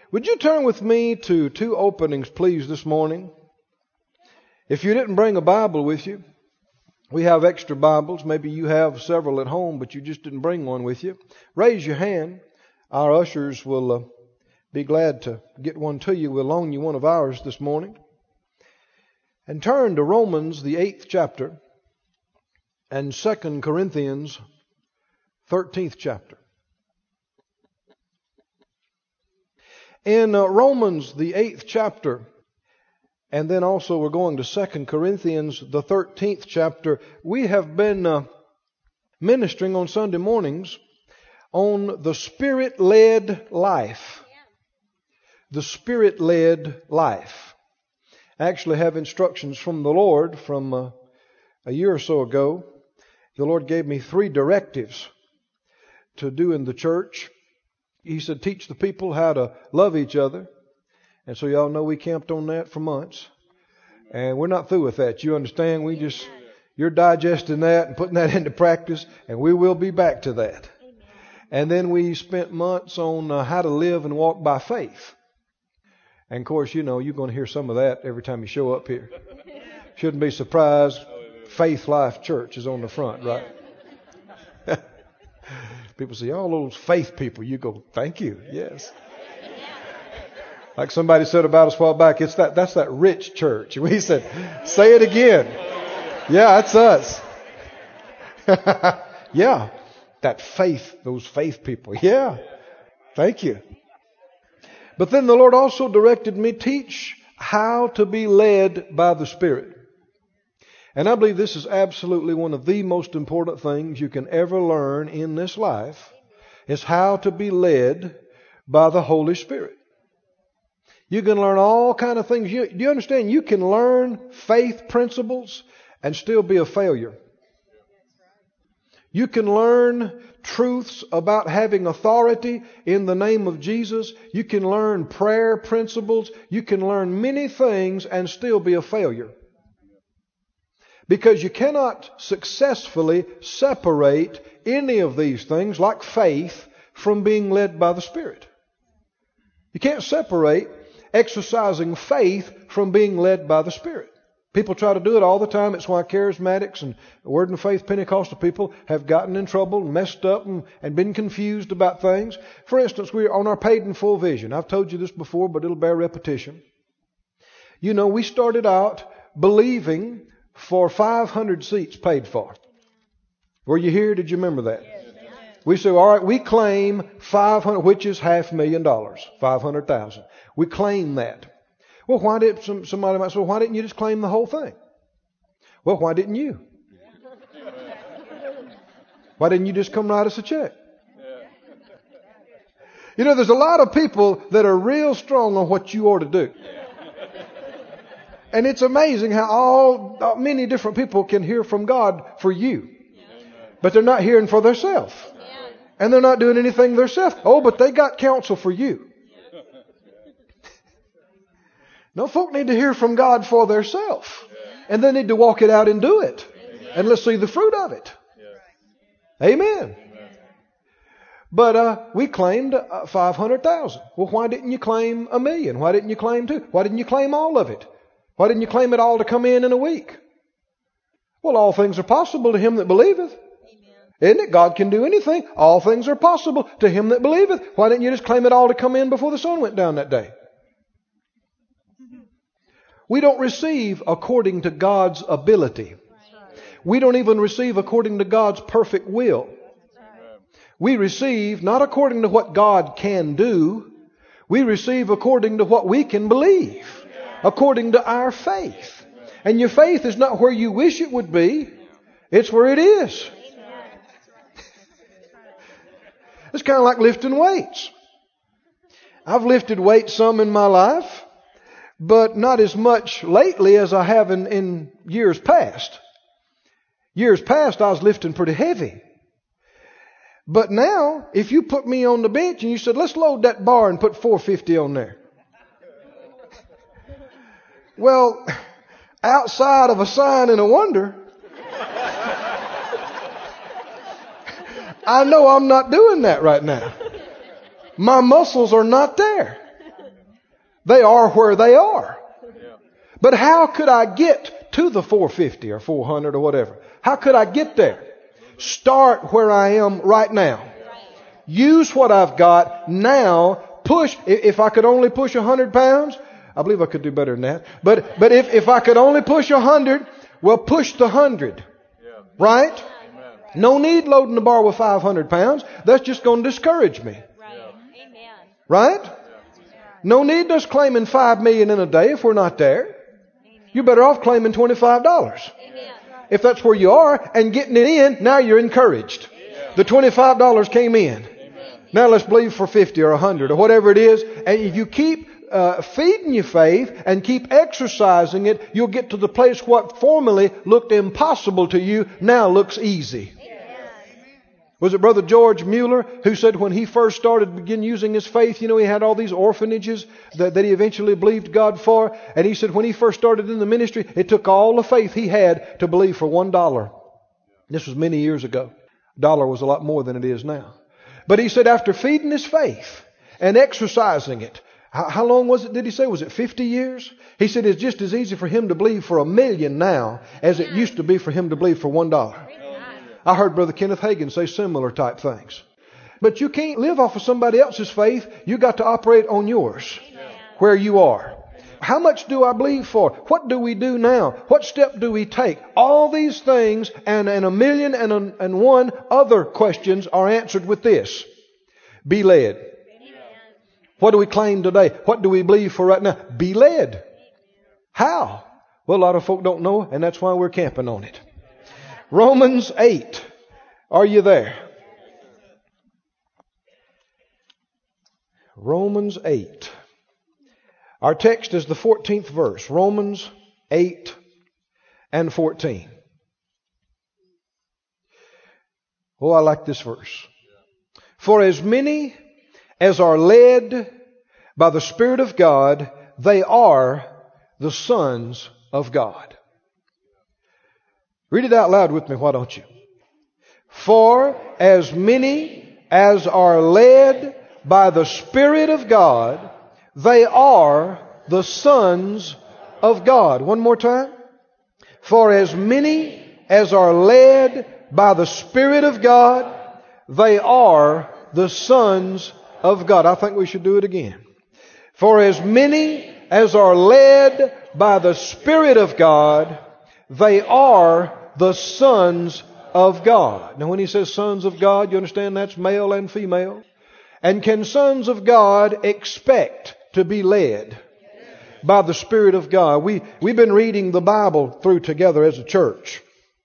Would you turn with me to two openings, please, this morning? If you didn't bring a Bible with you, we have extra Bibles. Maybe you have several at home, but you just didn't bring one with you. Raise your hand. Our ushers will be glad to get one to you. We'll loan you one of ours this morning. And turn to Romans, the 8th chapter, and 2 Corinthians, 13th chapter. In Romans, the 8th chapter, and then also we're going to 2 Corinthians, the 13th chapter, we have been ministering on Sunday mornings on the Spirit-led life. The Spirit-led life. I actually have instructions from the Lord from a year or so ago. The Lord gave me 3 directives to do in the church. He said, teach the people how to love each other. And so y'all know we camped on that for months. And we're not through with that. You understand? You're digesting that and putting that into practice. And we will be back to that. And then we spent months on how to live and walk by faith. And of course, you know, you're going to hear some of that every time you show up here. Shouldn't be surprised. Faith Life Church is on the front, right? People say, all those faith people. You go, thank you. Yes. Like somebody said about us a while back, that's that rich church. And we said, say it again. Yeah, that's us. Yeah. That faith, those faith people. Yeah. Thank you. But then the Lord also directed me, teach how to be led by the Spirit. And I believe this is absolutely one of the most important things you can ever learn in this life, is how to be led by the Holy Spirit. You can learn all kind of things. Do you understand? You can learn faith principles and still be a failure. You can learn truths about having authority in the name of Jesus. You can learn prayer principles. You can learn many things and still be a failure. Because you cannot successfully separate any of these things, like faith, from being led by the Spirit. You can't separate exercising faith from being led by the Spirit. People try to do it all the time. It's why charismatics and Word and Faith Pentecostal people have gotten in trouble and messed up and been confused about things. For instance, we're on our paid in full vision. I've told you this before, but it'll bear repetition. You know, we started out believing for 500 seats paid for. Were you here? Did you remember that? Yes. We said, all right, we claim 500, which is $500,000, 500,000. We claim that. Well, why did somebody might say, well, why didn't you just claim the whole thing? Well, why didn't you? Why didn't you just come write us a check? You know, there's a lot of people that are real strong on what you ought to do. And it's amazing how many different people can hear from God for you. But they're not hearing for themselves. And they're not doing anything themselves. Oh, but they got counsel for you. No, folk need to hear from God for themselves. And they need to walk it out and do it. And let's see the fruit of it. Amen. But we claimed 500,000. Well, why didn't you claim 1 million? Why didn't you claim 2? Why didn't you claim all of it? Why didn't you claim it all to come in a week? Well, all things are possible to him that believeth. Isn't it? God can do anything. All things are possible to him that believeth. Why didn't you just claim it all to come in before the sun went down that day? We don't receive according to God's ability. We don't even receive according to God's perfect will. We receive not according to what God can do. We receive according to what we can believe. According to our faith. And your faith is not where you wish it would be. It's where it is. It's kind of like lifting weights. I've lifted weights some in my life, but not as much lately as I have in years past. Years past, I was lifting pretty heavy. But now, if you put me on the bench and you said, let's load that bar and put 450 on there. Well, outside of a sign and a wonder, I know I'm not doing that right now. My muscles are not there. They are where they are. But how could I get to the 450 or 400 or whatever? How could I get there? Start where I am right now. Use what I've got now. Push. If I could only push 100 pounds, I believe I could do better than that. But if I could only push 100, well, push the 100. Right? No need loading the bar with 500 pounds. That's just going to discourage me. Right? No need us claiming 5 million in a day if we're not there. You're better off claiming $25. If that's where you are and getting it in, now you're encouraged. The $25 came in. Now let's believe for 50 or 100 or whatever it is. And if you keep feeding your faith and keep exercising it, you'll get to the place what formerly looked impossible to you now looks easy. Was it Brother George Mueller who said when he first began using his faith, he had all these orphanages that he eventually believed God for. And he said when he first started in the ministry, it took all the faith he had to believe for $1. This was many years ago. $1 was a lot more than it is now. But he said after feeding his faith and exercising it, how long was it, did he say? Was it 50 years? He said it's just as easy for him to believe for $1 million now as it used to be for him to believe for $1. I heard Brother Kenneth Hagin say similar type things. But you can't live off of somebody else's faith. You got to operate on yours, where you are. How much do I believe for? What do we do now? What step do we take? All these things and a million and one other questions are answered with this. Be led. What do we claim today? What do we believe for right now? Be led. How? Well, a lot of folk don't know, and that's why we're camping on it. Romans 8. Are you there? Romans 8. Our text is the 14th verse. Romans 8 and 14. Oh, I like this verse. For as many as are led by the Spirit of God, they are the sons of God. Read it out loud with me, why don't you? For as many as are led by the Spirit of God, they are the sons of God. One more time. For as many as are led by the Spirit of God, they are the sons of God. I think we should do it again. For as many as are led by the Spirit of God, they are the sons of God. Now when he says sons of God, you understand that's male and female. And can sons of God expect to be led by the Spirit of God? We've been reading the Bible through together as a church.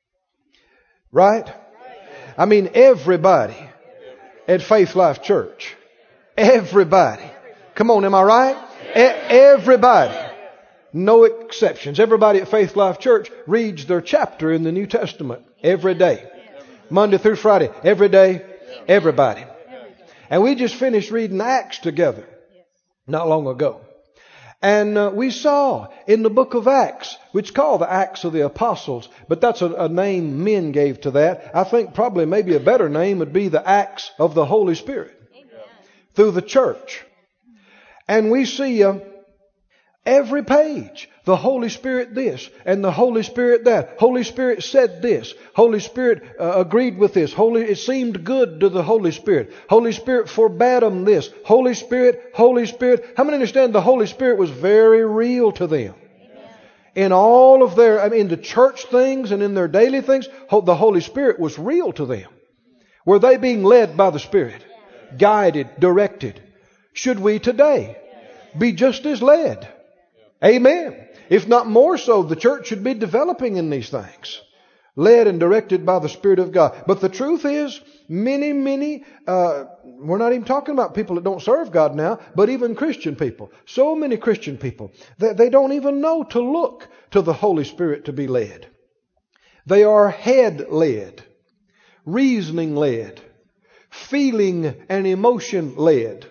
Right? I mean everybody at Faith Life Church. Everybody. Come on, am I right? Everybody. No exceptions. Everybody at Faith Life Church reads their chapter in the New Testament every day. Monday through Friday. Every day. Everybody. And we just finished reading Acts together not long ago. And we saw in the book of Acts, which is called the Acts of the Apostles, but that's a name men gave to that. I think probably maybe a better name would be the Acts of the Holy Spirit. Through the church. And we see every page, the Holy Spirit this and the Holy Spirit that. Holy Spirit said this. Holy Spirit agreed with this. It seemed good to the Holy Spirit. Holy Spirit forbade them this. Holy Spirit, Holy Spirit. How many understand the Holy Spirit was very real to them? In all of their, in the church things and in their daily things, the Holy Spirit was real to them. Were they being led by the Spirit? Guided, directed. Should we today be just as led? Amen. If not more so, the church should be developing in these things. Led and directed by the Spirit of God. But the truth is, many, we're not even talking about people that don't serve God now, but even Christian people. So many Christian people, that they don't even know to look to the Holy Spirit to be led. They are head-led, reasoning-led, feeling and emotion-led.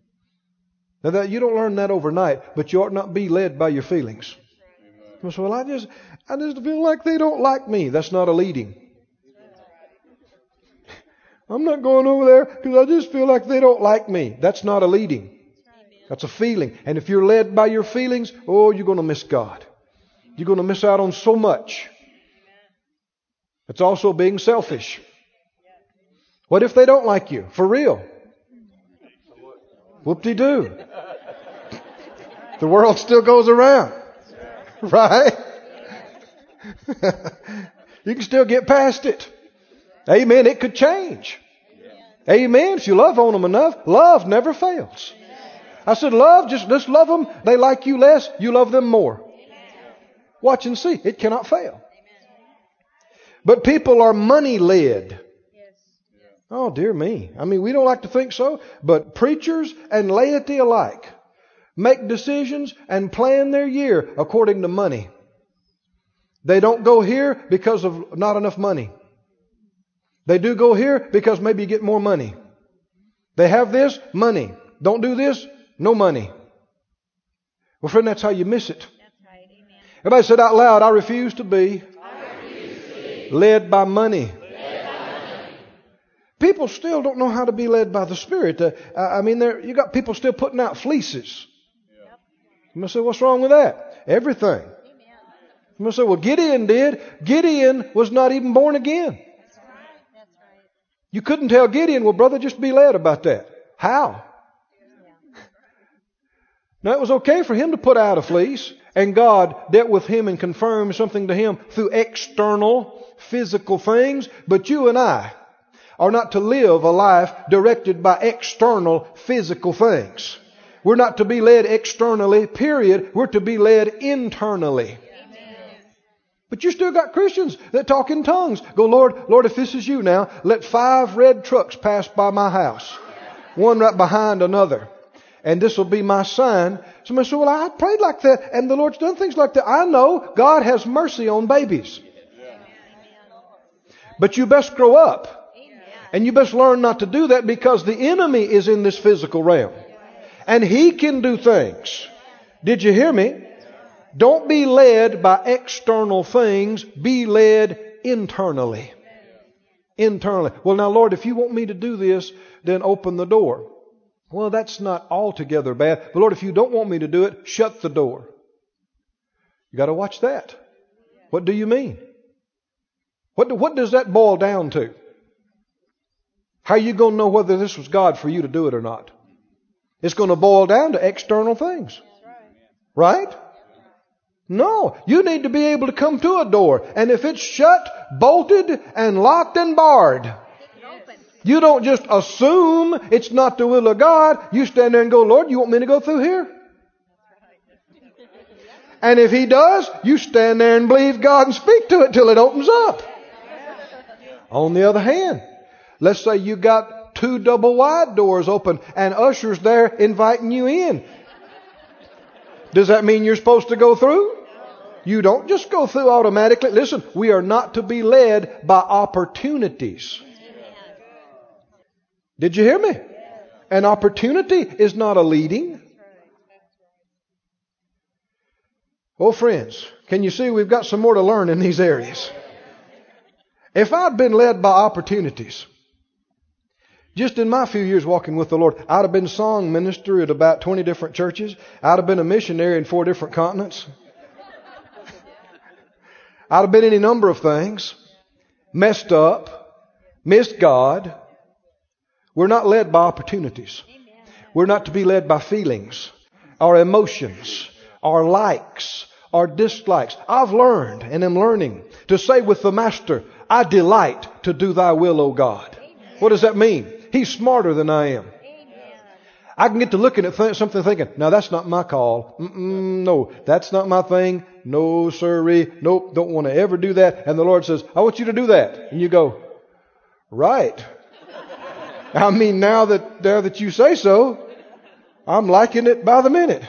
Now that you don't learn that overnight, but you ought not be led by your feelings. So, well, I just feel like they don't like me. That's not a leading. I'm not going over there because I just feel like they don't like me. That's not a leading. That's a feeling. And if you're led by your feelings, oh, you're going to miss God. You're going to miss out on so much. It's also being selfish. What if they don't like you? For real. Whoop-de-doo. The world still goes around. Right? You can still get past it. Amen. It could change. Amen. If you love on them enough, love never fails. I said, love, just love them. They like you less, you love them more. Watch and see. It cannot fail. But people are money led. Oh, dear me. I mean, we don't like to think so, but preachers and laity alike make decisions and plan their year according to money. They don't go here because of not enough money. They do go here because maybe you get more money. They have this, money. Don't do this, no money. Well, friend, that's how you miss it. Everybody said out loud, I refuse to be led by money. People still don't know how to be led by the Spirit. You got people still putting out fleeces. You must say, what's wrong with that? Everything. You must say, well, Gideon did. Gideon was not even born again. You couldn't tell Gideon, well, brother, just be led about that. How? Now, it was okay for him to put out a fleece, and God dealt with him and confirmed something to him through external, physical things. But you and I are not to live a life directed by external, physical things. We're not to be led externally, period. We're to be led internally. But you still got Christians that talk in tongues. Go, Lord, if this is you now, let 5 red trucks pass by my house. One right behind another. And this will be my sign. Somebody said, well, I prayed like that, and the Lord's done things like that. I know God has mercy on babies. But you best grow up. And you best learn not to do that, because the enemy is in this physical realm. And he can do things. Did you hear me? Don't be led by external things. Be led internally. Internally. Well, now, Lord, if you want me to do this, then open the door. Well, that's not altogether bad. But Lord, if you don't want me to do it, shut the door. You got to watch that. What do you mean? What does that boil down to? How are you going to know whether this was God for you to do it or not? It's going to boil down to external things. Right? No. You need to be able to come to a door. And if it's shut, bolted, and locked and barred, you don't just assume it's not the will of God. You stand there and go, Lord, you want me to go through here? And if He does, you stand there and believe God and speak to it till it opens up. On the other hand, let's say you got 2 double wide doors open and ushers there inviting you in. Does that mean you're supposed to go through? You don't just go through automatically. Listen, we are not to be led by opportunities. Did you hear me? An opportunity is not a leading. Oh, friends, can you see we've got some more to learn in these areas? If I'd been led by opportunities, just in my few years walking with the Lord, I'd have been song minister at about 20 different churches. I'd have been a missionary in 4 different continents. I'd have been any number of things. Messed up. Missed God. We're not led by opportunities. We're not to be led by feelings, our emotions, our likes, our dislikes. I've learned and am learning to say with the Master, I delight to do thy will, O God. What does that mean? He's smarter than I am. I can get to looking at something thinking, now that's not my call. No, that's not my thing. No, sirree. Nope, don't want to ever do that. And the Lord says, I want you to do that. And you go, right. I mean, now that you say so, I'm liking it by the minute.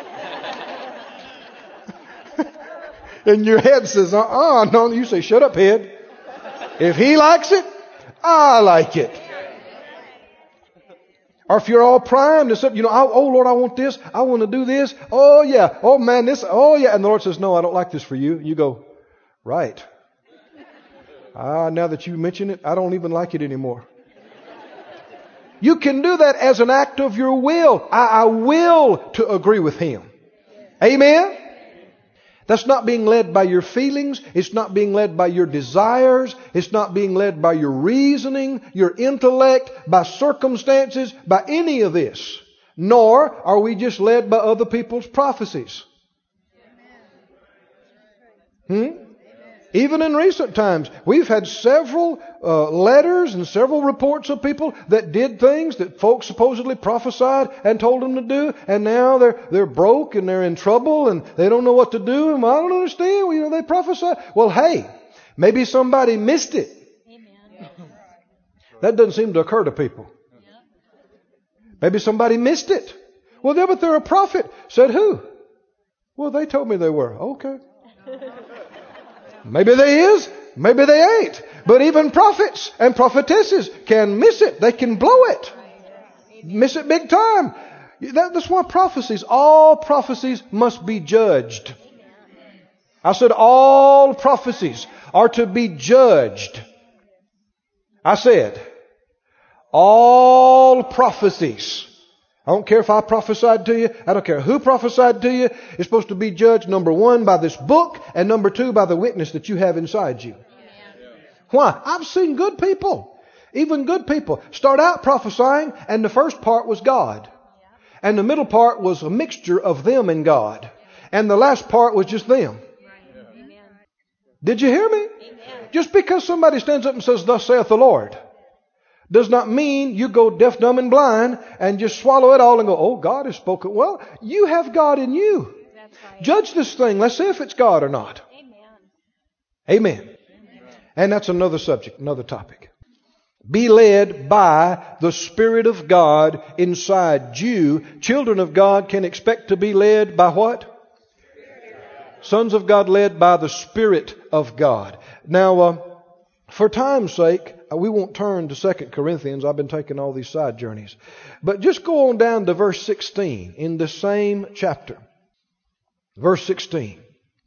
And your head says, no, you say, shut up, head. If He likes it, I like it. Or if you're all primed to something, oh Lord, I want this. I want to do this. Oh yeah. Oh man, this. Oh yeah. And the Lord says, no, I don't like this for you. You go, right. Now that you mention it, I don't even like it anymore. You can do that as an act of your will. I will to agree with Him. Amen? That's not being led by your feelings. It's not being led by your desires. It's not being led by your reasoning, your intellect, by circumstances, by any of this. Nor are we just led by other people's prophecies. Even in recent times, we've had several letters and several reports of people that did things that folks supposedly prophesied and told them to do, and now they're broke and they're in trouble and they don't know what to do. And I don't understand. You know, they prophesied. Well, hey, maybe somebody missed it. That doesn't seem to occur to people. Maybe somebody missed it. Well, yeah, but they're a prophet. Said who? Well, they told me they were. Okay. Maybe they is, maybe they ain't. But even prophets and prophetesses can miss it. They can blow it. Miss it big time. That's why all prophecies must be judged. I said all prophecies are to be judged. I said all prophecies. I don't care if I prophesied to you. I don't care who prophesied to you. It's supposed to be judged, number one, by this book, and number two, by the witness that you have inside you. Why? I've seen good people, even good people, start out prophesying, and the first part was God. And the middle part was a mixture of them and God. And the last part was just them. Did you hear me? Just because somebody stands up and says, "Thus saith the Lord," does not mean you go deaf, dumb, and blind and just swallow it all and go, "Oh, God has spoken." Well, you have God in you. Right. Judge this thing. Let's see if it's God or not. Amen. And that's another subject, another topic. Be led by the Spirit of God inside you. Children of God can expect to be led by what? Sons of God led by the Spirit of God. Now, for time's sake, we won't turn to 2 Corinthians. I've been taking all these side journeys. But just go on down to verse 16 in the same chapter. Verse 16.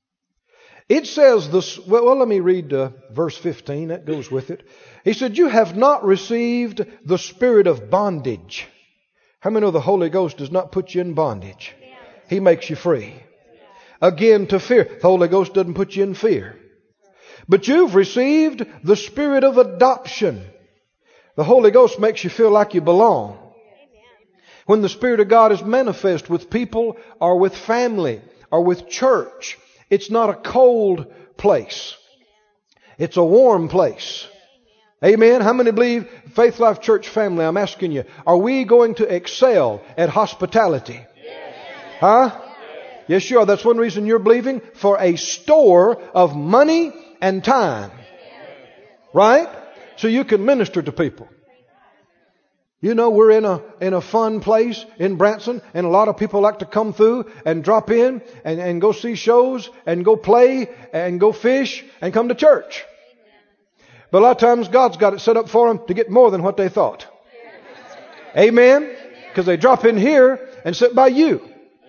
It says this. Well, let me read verse 15. That goes with it. He said, "You have not received the spirit of bondage." How many know the Holy Ghost does not put you in bondage? He makes you free. Again, to fear. The Holy Ghost doesn't put you in fear. But you've received the spirit of adoption. The Holy Ghost makes you feel like you belong. When the Spirit of God is manifest with people or with family or with church, it's not a cold place. It's a warm place. Amen. How many believe Faith Life Church family? I'm asking you, are we going to excel at hospitality? Huh? Yes, you are. That's one reason you're believing for a store of money and time. Right? So you can minister to people. You know, we're in a fun place in Branson, and a lot of people like to come through and drop in and go see shows and go play and go fish and come to church. But a lot of times God's got it set up for them to get more than what they thought. Amen? Because they drop in here and sit by you.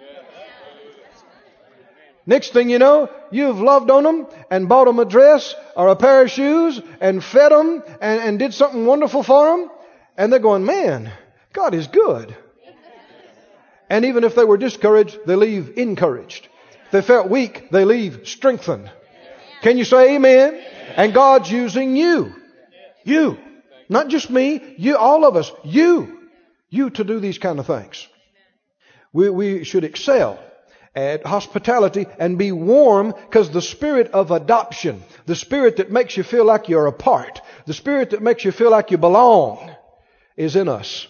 Next thing you know, you've loved on them and bought them a dress or a pair of shoes and fed them and did something wonderful for them. And they're going, "Man, God is good." And even if they were discouraged, they leave encouraged. If they felt weak, they leave strengthened. Can you say amen? And God's using you. You. Not just me. You, all of us. You to do these kind of things. We should excel at hospitality and be warm, because the spirit of adoption, the spirit that makes you feel like you're a part, the spirit that makes you feel like you belong, is in us.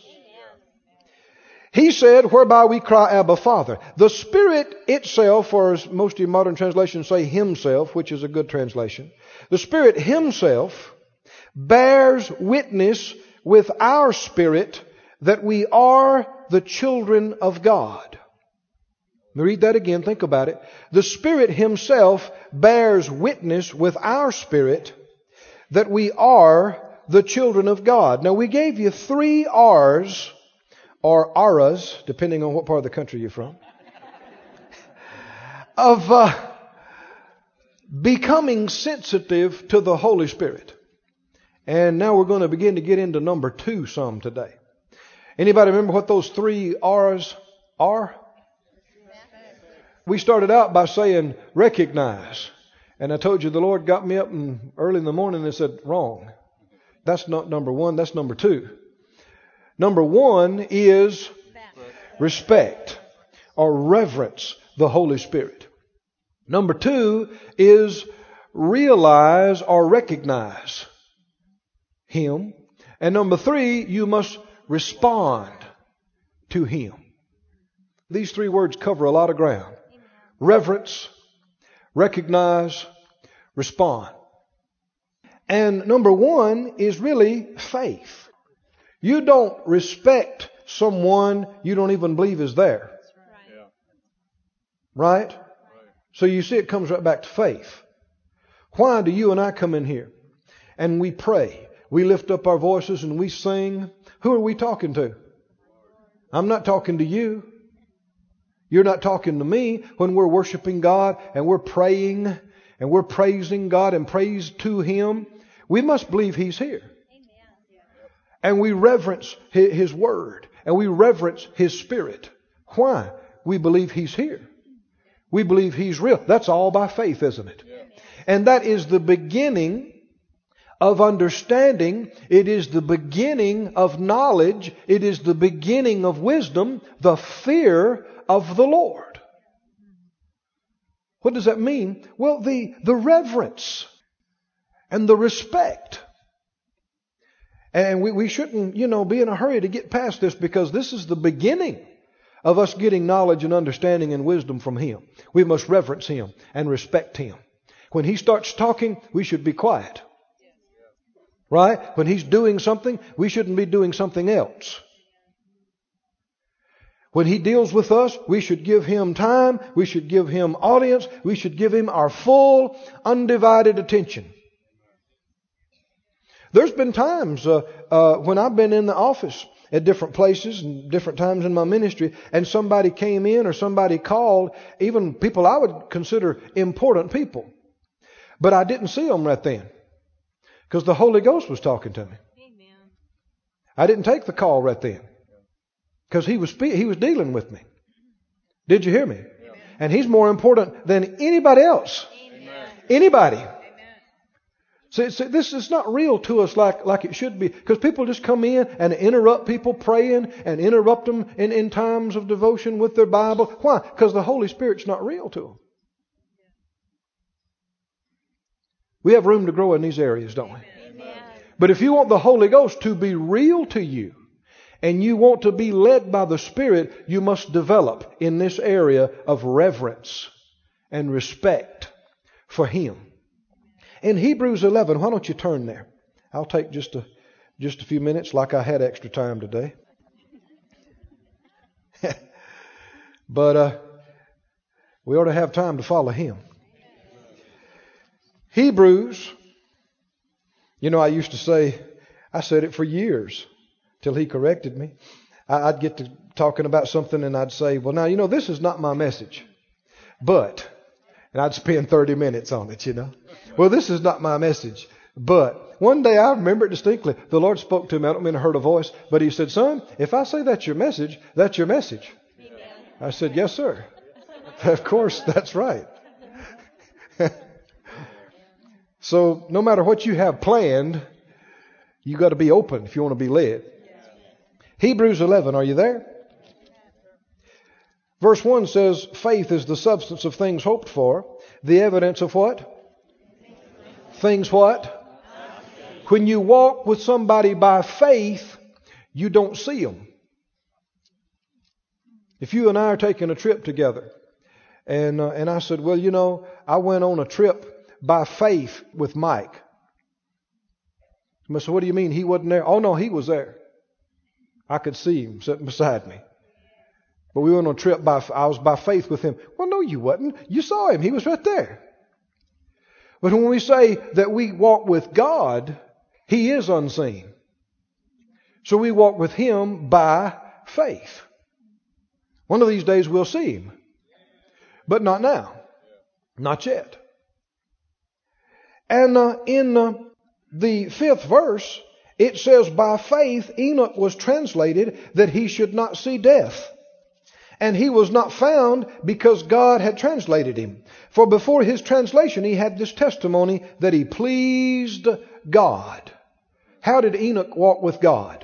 He said, "Whereby we cry, Abba, Father." The Spirit itself, or as most of your modern translations say, Himself, which is a good translation. The Spirit Himself bears witness with our spirit that we are the children of God. Let me read that again. Think about it. The Spirit Himself bears witness with our spirit that we are the children of God. Now, we gave you 3 R's, or aras, depending on what part of the country you're from, of becoming sensitive to the Holy Spirit. And now we're going to begin to get into number 2 some today. Anybody remember what those 3 R's are? We started out by saying recognize. And I told you the Lord got me up early in the morning and said, wrong. That's not number 1, that's number 2. Number 1 is respect or reverence the Holy Spirit. Number 2 is realize or recognize Him. And number 3, you must respond to Him. These 3 words cover a lot of ground. Reverence, recognize, respond. And number 1 is really faith. You don't respect someone you don't even believe is there. Right? So you see it comes right back to faith. Why do you and I come in here and we pray? We lift up our voices and we sing. Who are we talking to? I'm not talking to you. You're not talking to me when we're worshiping God and we're praying and we're praising God and praise to Him. We must believe He's here. And we reverence His Word and we reverence His Spirit. Why? We believe He's here. We believe He's real. That's all by faith, isn't it? And that is the beginning of understanding. It is the beginning of knowledge. It is the beginning of wisdom, the fear of the Lord. What does that mean? Well, the reverence and the respect. And we shouldn't, be in a hurry to get past this, because this is the beginning of us getting knowledge and understanding and wisdom from Him. We must reverence Him and respect Him. When He starts talking, we should be quiet. Right? When He's doing something, we shouldn't be doing something else. When He deals with us, we should give Him time. We should give Him audience. We should give Him our full, undivided attention. There's been times when I've been in the office at different places and different times in my ministry, and somebody came in or somebody called, even people I would consider important people. But I didn't see them right then, because the Holy Ghost was talking to me. Amen. I didn't take the call right then, because He was dealing with me. Did you hear me? Yeah. And He's more important than anybody else. Amen. Anybody. Amen. See, this is not real to us like it should be, because people just come in and interrupt people praying and interrupt them in times of devotion with their Bible. Why? Because the Holy Spirit's not real to them. We have room to grow in these areas, don't we? Amen. But if you want the Holy Ghost to be real to you, and you want to be led by the Spirit, you must develop in this area of reverence and respect for Him. In Hebrews 11, why don't you turn there? I'll take just a few minutes, like I had extra time today. But we ought to have time to follow Him. Hebrews, I used to say, I said it for years till he corrected me. I'd get to talking about something and I'd say, well, now, this is not my message. And I'd spend 30 minutes on it, Well, this is not my message. But one day I remember it distinctly. The Lord spoke to me. I don't mean I heard a voice, but He said, son, if I say that's your message, that's your message. Amen. I said, yes, sir. Of course, that's right. So no matter what you have planned, you got to be open if you want to be led. Hebrews 11, are you there? Verse 1 says, faith is the substance of things hoped for, the evidence of what? Things what? When you walk with somebody by faith, you don't see them. If you and I are taking a trip together, and I said, well, I went on a trip by faith with Mike. I said, what do you mean he wasn't there? Oh, no, he was there. I could see him sitting beside me. But we went on a trip I was by faith with him. Well, no, you wasn't. You saw him. He was right there. But when we say that we walk with God, He is unseen. So we walk with Him by faith. One of these days we'll see Him. But not now. Not yet. And in the 5th verse, it says by faith Enoch was translated that he should not see death. And he was not found because God had translated him. For before his translation he had this testimony that he pleased God. How did Enoch walk with God?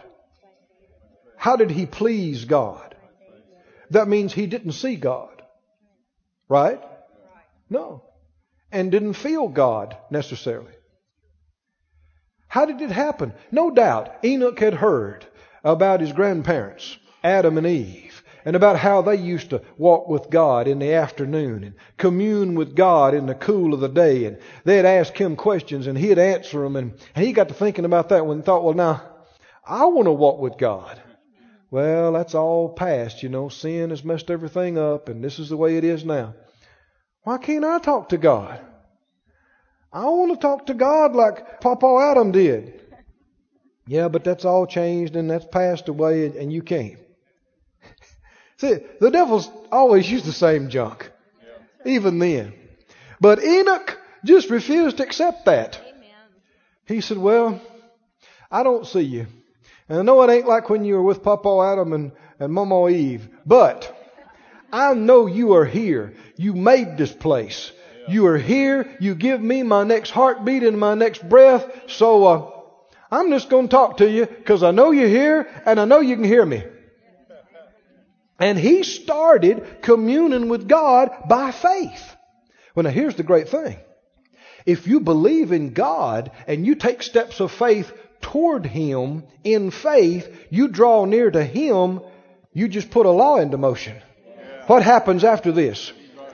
How did he please God? That means he didn't see God. Right? No. And didn't feel God necessarily. How did it happen? No doubt Enoch had heard about his grandparents, Adam and Eve, and about how they used to walk with God in the afternoon and commune with God in the cool of the day. And they'd ask him questions and he'd answer them. And he got to thinking about that when he thought, well, now, I want to walk with God. Well, that's all past, you know. Sin has messed everything up and this is the way it is now. Why can't I talk to God? I want to talk to God like Papa Adam did. Yeah, but that's all changed and that's passed away and you can't. See, the devil's always used the same junk. Even then. But Enoch just refused to accept that. He said, well, I don't see you. And I know it ain't like when you were with Papa Adam and Mama Eve. But I know you are here. You made this place. You are here. You give me my next heartbeat and my next breath. So I'm just going to talk to you because I know you're here and I know you can hear me. And he started communing with God by faith. Well, now here's the great thing. If you believe in God and you take steps of faith toward Him in faith, you draw near to Him, you just put a law into motion. What happens after this?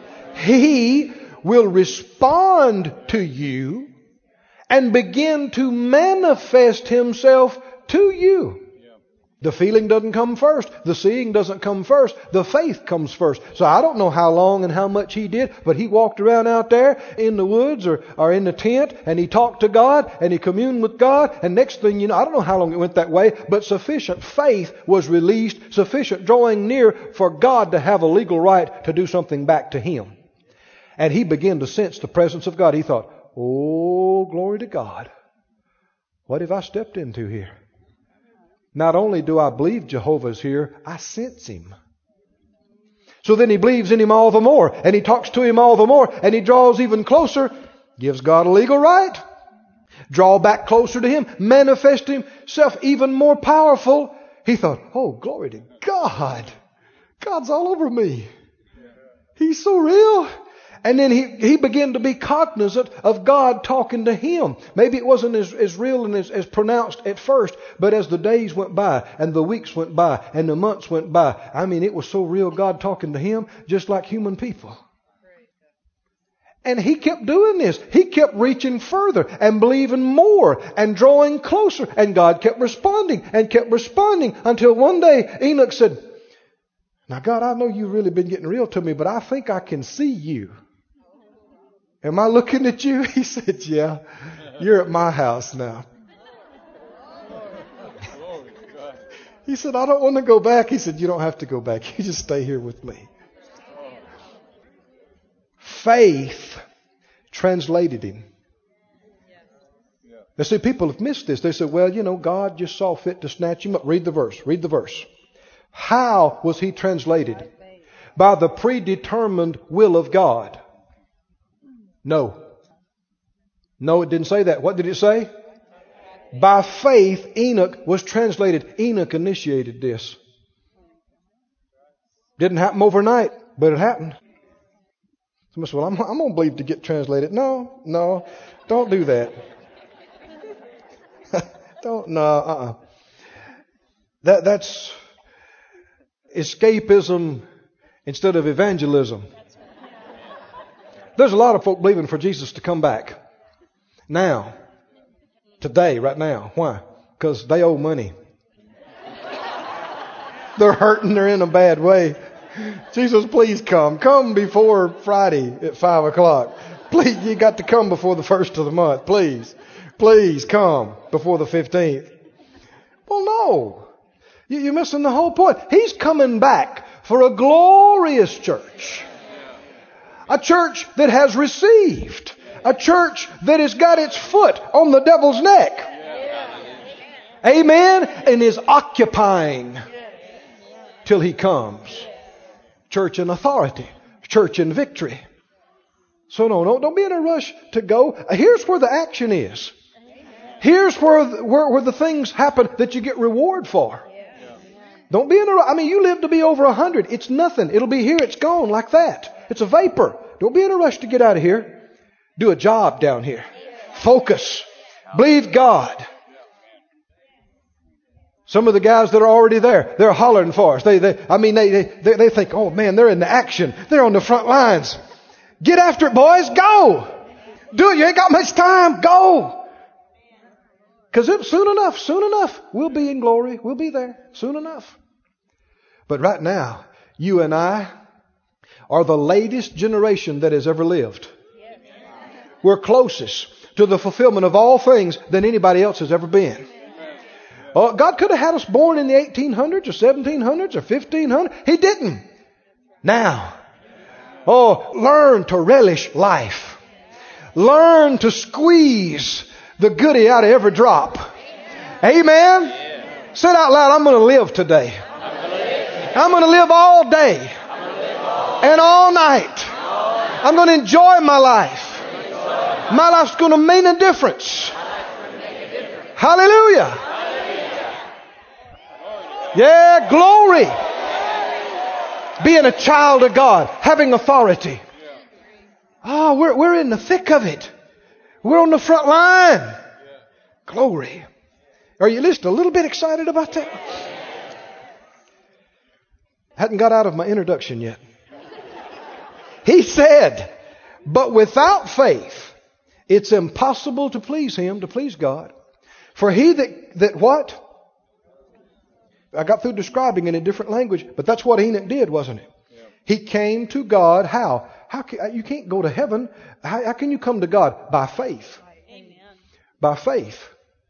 He will respond to you and begin to manifest Himself to you. The feeling doesn't come first. The seeing doesn't come first. The faith comes first. So I don't know how long and how much he did, but he walked around out there in the woods or in the tent and he talked to God and he communed with God. And next thing you know, I don't know how long it went that way, but sufficient faith was released, sufficient drawing near for God to have a legal right to do something back to him. And he began to sense the presence of God. He thought, oh, glory to God. What have I stepped into here? Not only do I believe Jehovah's here, I sense Him. So then he believes in Him all the more, and he talks to Him all the more, and he draws even closer, gives God a legal right, draw back closer to Him, manifest Himself even more powerful. He thought, oh, glory to God. God's all over me. He's so real. And then he began to be cognizant of God talking to him. Maybe it wasn't as real and as pronounced at first, but as the days went by and the weeks went by and the months went by, I mean, it was so real, God talking to him, just like human people. And he kept doing this. He kept reaching further and believing more and drawing closer. And God kept responding until one day Enoch said, now God, I know you've really been getting real to me, but I think I can see you. Am I looking at you? He said, yeah, you're at my house now. He said, I don't want to go back. He said, you don't have to go back. You just stay here with me. Faith translated him. Now see, people have missed this. They said, well, you know, God just saw fit to snatch him up. Read the verse. Read the verse. How was he translated? By the predetermined will of God. No. No, it didn't say that. What did it say? By faith, Enoch was translated. Enoch initiated this. Didn't happen overnight, but it happened. Somebody said, well, I'm going to believe to get translated. No, don't do that. That's escapism instead of evangelism. There's a lot of folk believing for Jesus to come back. Now. Today, right now. Why? Because they owe money. They're hurting. They're in a bad way. Jesus, please come. Come before Friday at 5 o'clock. Please, you got to come before the 1st of the month. Please. Please come before the 15th. Well, no. You're missing the whole point. He's coming back for a glorious church. A church that has received. A church that has got its foot on the devil's neck. Amen. And is occupying till He comes. Church in authority. Church in victory. So don't be in a rush to go. Here's where the action is. Here's where the things happen that you get reward for. Don't be in a rush. I mean, you live to be over 100. It's nothing. It'll be here. It's gone like that. It's a vapor. Don't be in a rush to get out of here. Do a job down here. Focus. Believe God. Some of the guys that are already there, they're hollering for us. They think, oh man, they're in the action. They're on the front lines. Get after it, boys. Go. Do it. You ain't got much time. Go. Because soon enough, we'll be in glory. We'll be there soon enough. But right now, you and I are the latest generation that has ever lived. We're closest to the fulfillment of all things than anybody else has ever been. Oh, God could have had us born in the 1800s or 1700s or 1500s. He didn't. Now, learn to relish life. Learn to squeeze the goodie out of every drop. Amen. Say it out loud. I'm going to live today. I'm going to live all day and all night. I'm going to enjoy my life. My life's going to make a difference. Hallelujah. Yeah, glory. Being a child of God, having authority. We're in the thick of it. We're on the front line. Glory. Are you just a little bit excited about that? Hadn't got out of my introduction yet. He said, but without faith, it's impossible to please Him, to please God. For he that what? I got through describing it in a different language, but that's what Enoch did, wasn't it? Yeah. He came to God. How? You can't go to heaven. How can you come to God? By faith. Amen. By faith.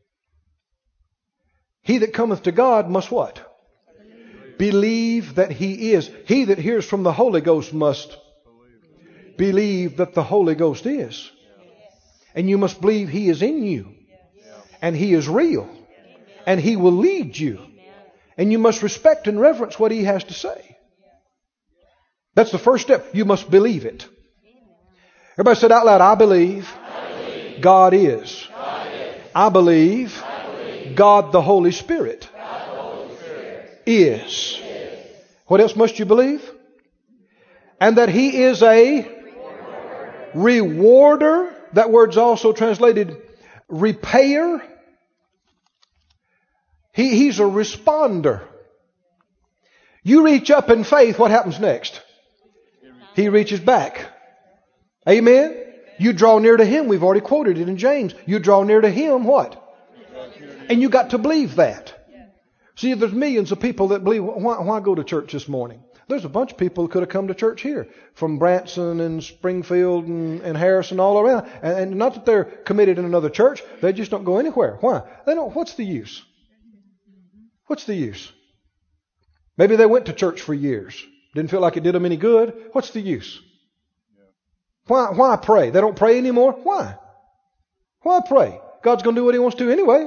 He that cometh to God must what? Believe that He is. He that hears from the Holy Ghost must believe that the Holy Ghost is. And you must believe He is in you. And He is real. And He will lead you. And you must respect and reverence what He has to say. That's the first step. You must believe it. Everybody said out loud, I believe God is. I believe God the Holy Spirit is. What else must you believe? And that He is a rewarder. That word's also translated repayer. He's a responder. You reach up in faith, what happens next? He reaches back. Amen? You draw near to Him. We've already quoted it in James. You draw near to Him, what? And you got to believe that. See, there's millions of people that believe. Why go to church this morning? There's a bunch of people who could have come to church here. From Branson and Springfield and Harrison all around. And not that they're committed in another church. They just don't go anywhere. Why? They don't. What's the use? What's the use? Maybe they went to church for years. Didn't feel like it did them any good. What's the use? Why pray? They don't pray anymore. Why? Why pray? God's going to do what He wants to anyway.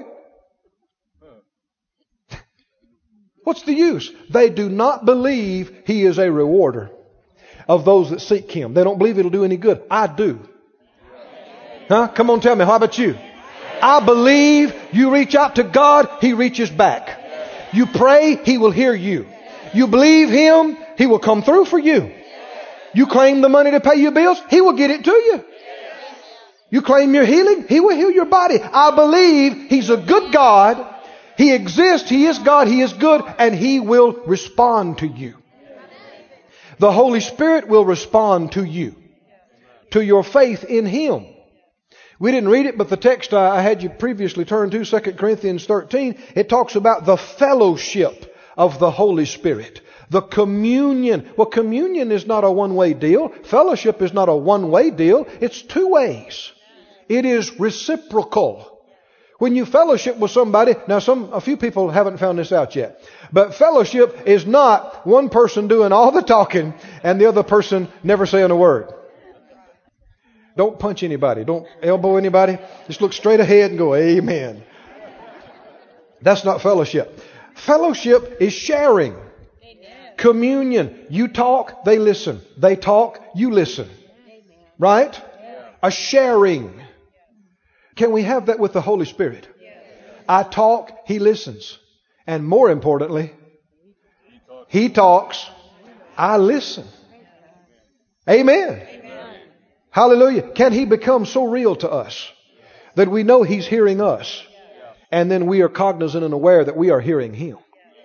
What's the use? They do not believe He is a rewarder of those that seek Him. They don't believe it'll do any good. I do. Huh? Come on, tell me. How about you? I believe you reach out to God, He reaches back. You pray, He will hear you. You believe Him, He will come through for you. You claim the money to pay your bills, He will get it to you. You claim your healing, He will heal your body. I believe He's a good God. He exists, He is God, He is good, and He will respond to you. The Holy Spirit will respond to you, to your faith in Him. We didn't read it, but the text I had you previously turn to, 2 Corinthians 13, it talks about the fellowship of the Holy Spirit. The communion. Well, communion is not a one-way deal. Fellowship is not a one-way deal. It's two ways. It is reciprocal. When you fellowship with somebody, now a few people haven't found this out yet, but fellowship is not one person doing all the talking and the other person never saying a word. Don't punch anybody. Don't elbow anybody. Just look straight ahead and go, amen. That's not fellowship. Fellowship is sharing. Communion. You talk, they listen. They talk, you listen. Right? A sharing. Can we have that with the Holy Spirit? I talk, He listens. And more importantly, He talks, I listen. Amen. Hallelujah. Can He become so real to us that we know He's hearing us, and then we are cognizant and aware that we are hearing Him?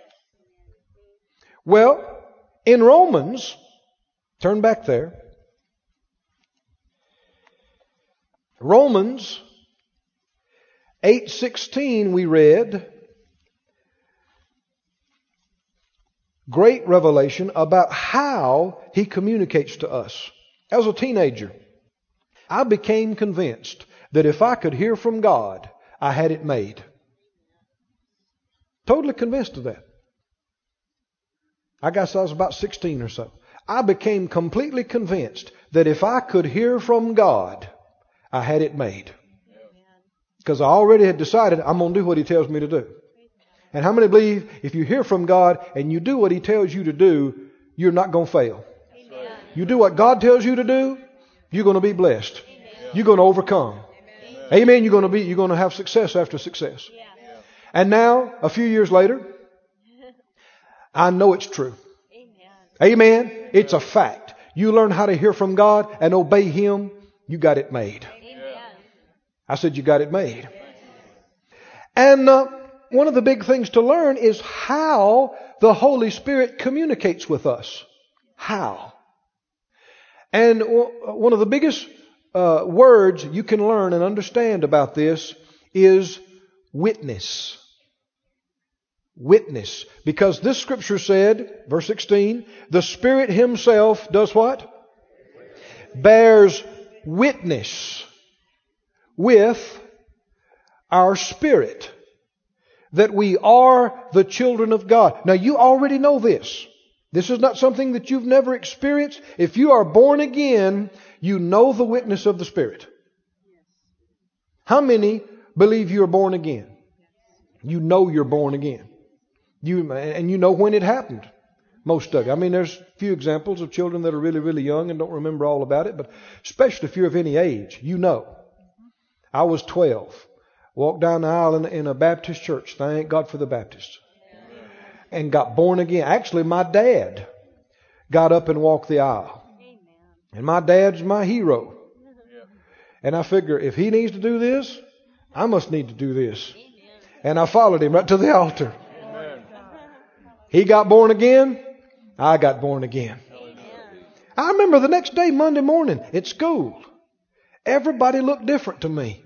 Well, in Romans, turn back there. Romans 8:16 we read great revelation about how He communicates to us. As a teenager, I became convinced that if I could hear from God, I had it made. Totally convinced of that. I guess I was about 16 or so. I became completely convinced that if I could hear from God, I had it made. Because I already had decided I'm going to do what He tells me to do. And how many believe if you hear from God and you do what He tells you to do, you're not going to fail? Amen. You do what God tells you to do, you're going to be blessed. Amen. You're going to overcome. Amen. You're going to have success after success. Yeah. And now, a few years later, I know it's true. Amen. It's a fact. You learn how to hear from God and obey Him, you got it made. Amen. I said you got it made. And one of the big things to learn is how the Holy Spirit communicates with us. How? And one of the biggest words you can learn and understand about this is witness. Witness. Because this scripture said, verse 16, the Spirit Himself does what? Bears witness with our spirit that we are the children of God. Now you already know this. This is not something that you've never experienced. If you are born again, you know the witness of the Spirit. How many believe you are born again? You know you're born again. And you know when it happened. Most of you. I mean, there's a few examples of children that are really, really young and don't remember all about it. But especially if you're of any age, you know. I was 12. Walked down the aisle in a Baptist church. Thank God for the Baptists. And got born again. Actually, my dad got up and walked the aisle. And my dad's my hero. And I figure if he needs to do this, I must need to do this. And I followed him right to the altar. He got born again. I got born again. I remember the next day, Monday morning, at school, everybody looked different to me.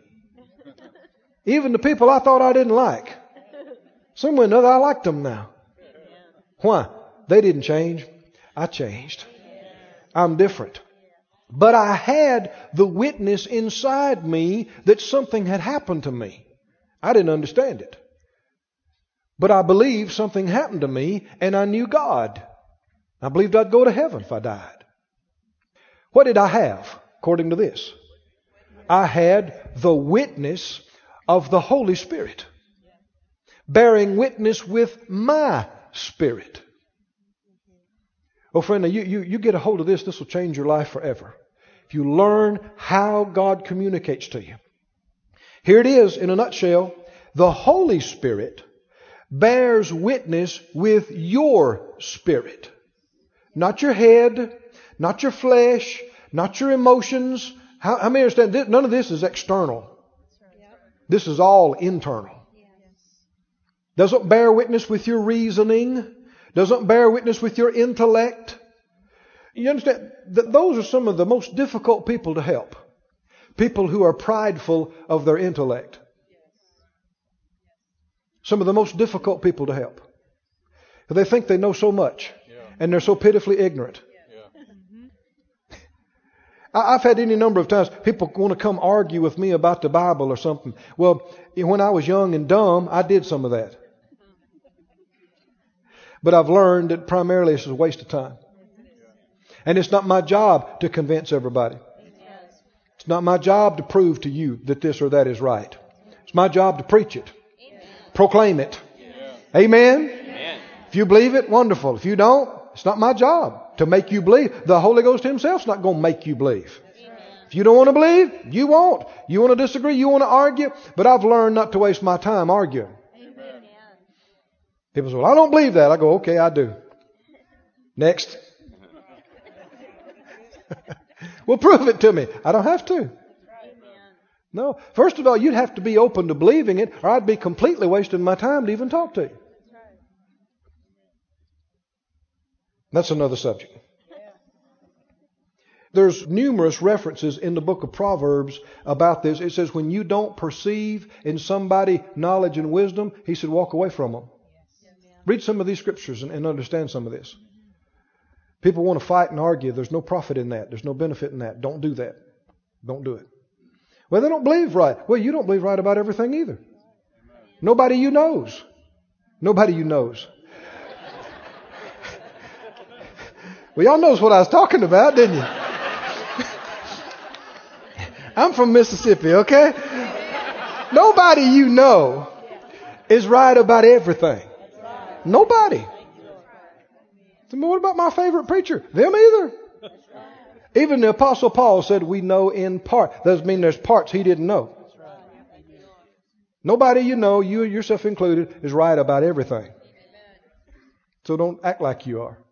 Even the people I thought I didn't like. Some way or another, I liked them now. Why? They didn't change. I changed. I'm different. But I had the witness inside me that something had happened to me. I didn't understand it. But I believed something happened to me, and I knew God. I believed I'd go to heaven if I died. What did I have, according to this? I had the witness of the Holy Spirit, bearing witness with my spirit. Oh, friend, you get a hold of this, this will change your life forever. If you learn how God communicates to you. Here it is in a nutshell. The Holy Spirit bears witness with your spirit. Not your head, not your flesh, not your emotions. How many understand this? None of this is external. This is all internal. Doesn't bear witness with your reasoning. Doesn't bear witness with your intellect. You understand? Those are some of the most difficult people to help. People who are prideful of their intellect. Some of the most difficult people to help. They think they know so much. And they're so pitifully ignorant. I've had any number of times people want to come argue with me about the Bible or something. Well, when I was young and dumb, I did some of that. But I've learned that primarily it's a waste of time. And it's not my job to convince everybody. It's not my job to prove to you that this or that is right. It's my job to preach it. proclaim it. Yeah. Amen? Amen? If you believe it, wonderful. If you don't, it's not my job to make you believe. The Holy Ghost Himself's not going to make you believe. If you don't want to believe, you won't. You want to disagree, you want to argue. But I've learned not to waste my time arguing. Amen. People say, well, I don't believe that. I go, okay, I do. Next. Well, prove it to me. I don't have to. No. First of all, you'd have to be open to believing it, or I'd be completely wasting my time to even talk to you. That's another subject. There's numerous references in the book of Proverbs about this. It says when you don't perceive in somebody knowledge and wisdom, he said walk away from them. Read some of these scriptures and understand some of this. People want to fight and argue. There's no profit in that. There's no benefit in that. Don't do that. Don't do it. Well, they don't believe right. Well, you don't believe right about everything either. Nobody you knows. Nobody you knows. Well, y'all knows what I was talking about, didn't you? I'm from Mississippi, okay? Nobody you know is right about everything. Nobody. So what about my favorite preacher? Them either. Even the Apostle Paul said we know in part. Doesn't mean there's parts he didn't know. Nobody you know, you yourself included, is right about everything. So don't act like you are.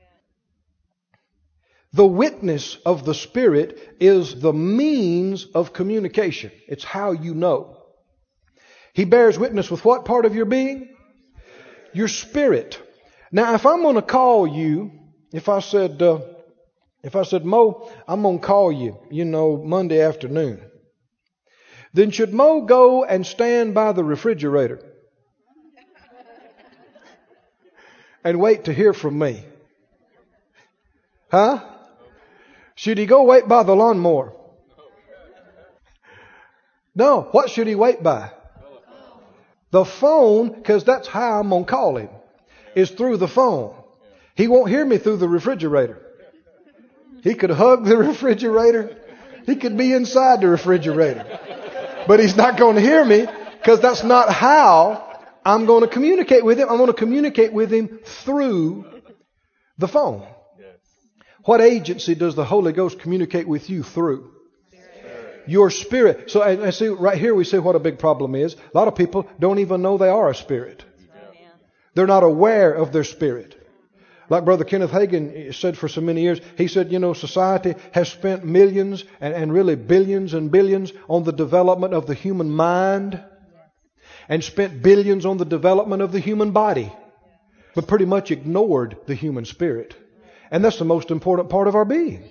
The witness of the Spirit is the means of communication. It's how you know. He bears witness with what part of your being? Your spirit. Now, if I'm going to call you, if I said, Mo, I'm going to call you, Monday afternoon, then should Mo go and stand by the refrigerator and wait to hear from me? Huh? Should he go wait by the lawnmower? No. What should he wait by? The phone, because that's how I'm going to call him, is through the phone. He won't hear me through the refrigerator. He could hug the refrigerator. He could be inside the refrigerator. But he's not going to hear me because that's not how I'm going to communicate with him. I'm going to communicate with him through the phone. What agency does the Holy Ghost communicate with you through? Your spirit. So I see right here we see what a big problem is. A lot of people don't even know they are a spirit. They're not aware of their spirit. Like Brother Kenneth Hagin said for so many years, he said, society has spent millions and really billions and billions on the development of the human mind and spent billions on the development of the human body, but pretty much ignored the human spirit. And that's the most important part of our being.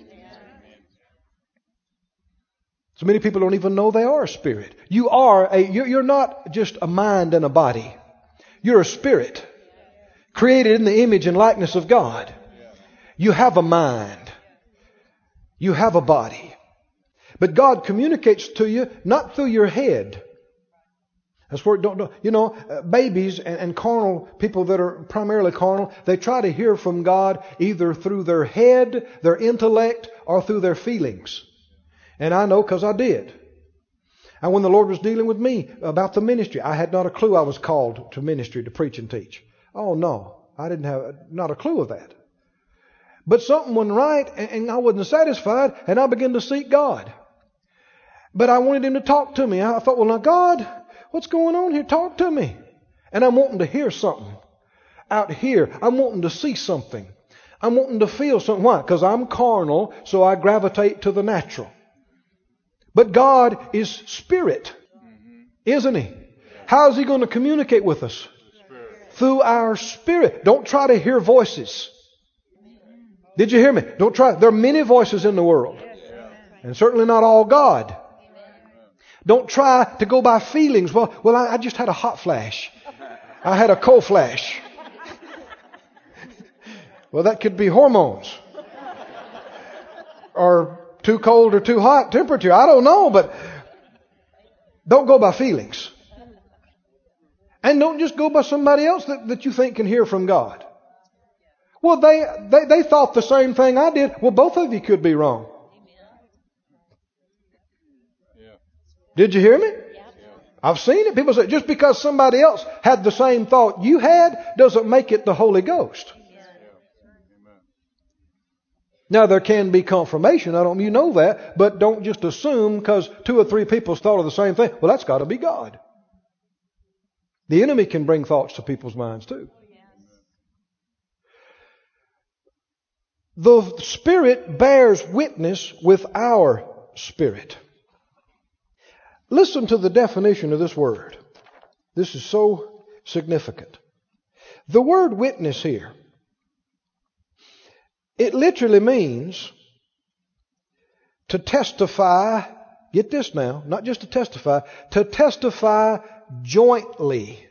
So many people don't even know they are a spirit. You're not just a mind and a body. You're a spirit. Created in the image and likeness of God. You have a mind. You have a body. But God communicates to you not through your head. That's where babies and carnal people that are primarily carnal, they try to hear from God either through their head, their intellect, or through their feelings. And I know because I did. And when the Lord was dealing with me about the ministry, I had not a clue I was called to ministry to preach and teach. Oh no, I didn't have not a clue of that. But something wasn't right and I wasn't satisfied and I began to seek God. But I wanted Him to talk to me. I thought, well now God, what's going on here? Talk to me. And I'm wanting to hear something out here. I'm wanting to see something. I'm wanting to feel something. Why? Because I'm carnal, so I gravitate to the natural. But God is spirit, isn't He? How is He going to communicate with us? Through our spirit. Don't try to hear voices. Did you hear me? Don't try. There are many voices in the world. And certainly not all God. Don't try to go by feelings. Well, I just had a hot flash. I had a cold flash. Well, that could be hormones. Or too cold or too hot temperature. I don't know, but don't go by feelings. And don't just go by somebody else that you think can hear from God. Well, they thought the same thing I did. Well, both of you could be wrong. Did you hear me? I've seen it. People say just because somebody else had the same thought you had doesn't make it the Holy Ghost. Now there can be confirmation. You know that, but don't just assume because 2 or 3 people thought of the same thing. Well, that's got to be God. The enemy can bring thoughts to people's minds too. The Spirit bears witness with our spirit. Listen to the definition of this word. This is so significant. The word witness here, it literally means to testify, get this now, not just to testify jointly.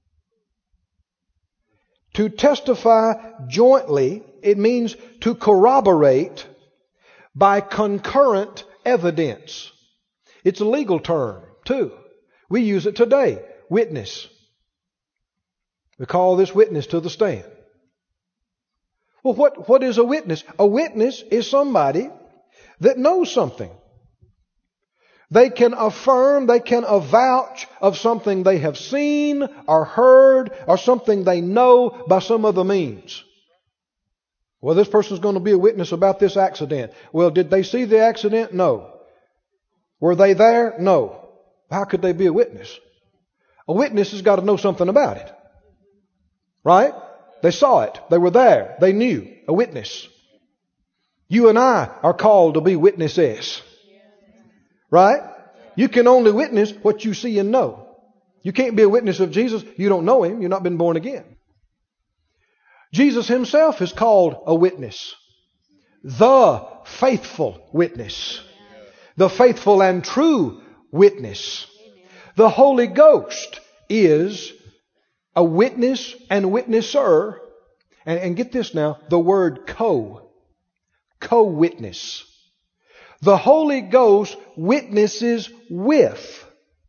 To testify jointly, it means to corroborate by concurrent evidence. It's a legal term, too. We use it today. Witness. We call this witness to the stand. Well, what is a witness? A witness is somebody that knows something. They can affirm, they can avouch of something they have seen or heard or something they know by some other means. Well, this person's going to be a witness about this accident. Well, did they see the accident? No. Were they there? No. How could they be a witness? A witness has got to know something about it. Right? They saw it. They were there. They knew. A witness. You and I are called to be witnesses. Right? You can only witness what you see and know. You can't be a witness of Jesus. You don't know Him. You've not been born again. Jesus Himself is called a witness. The faithful witness. The faithful and true witness. The Holy Ghost is a witness and witnesser. And get this now, the word co-witness. The Holy Ghost witnesses with.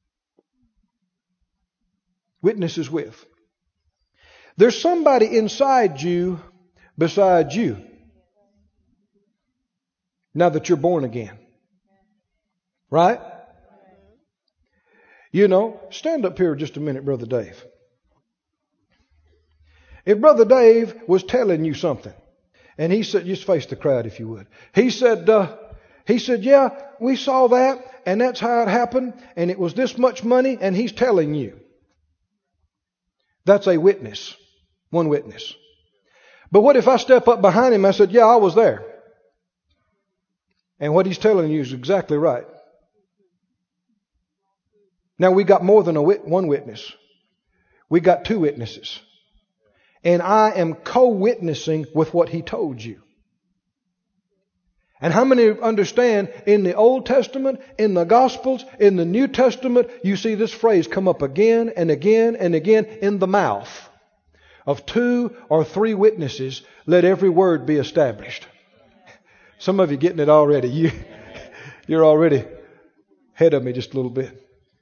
Witnesses with. There's somebody inside you besides you. Now that you're born again. Right? You know, stand up here just a minute, Brother Dave. If Brother Dave was telling you something, and he said, just face the crowd if you would. He said, yeah, we saw that, and that's how it happened, and it was this much money, and he's telling you. That's a witness. One witness. But what if I step up behind him and I said, yeah, I was there. And what he's telling you is exactly right. Now we got more than one witness. We got 2 witnesses. And I am co-witnessing with what he told you. And how many understand in the Old Testament, in the Gospels, in the New Testament, you see this phrase come up again and again and again in the mouth of 2 or 3 witnesses, let every word be established. Some of you getting it already. You're already ahead of me just a little bit.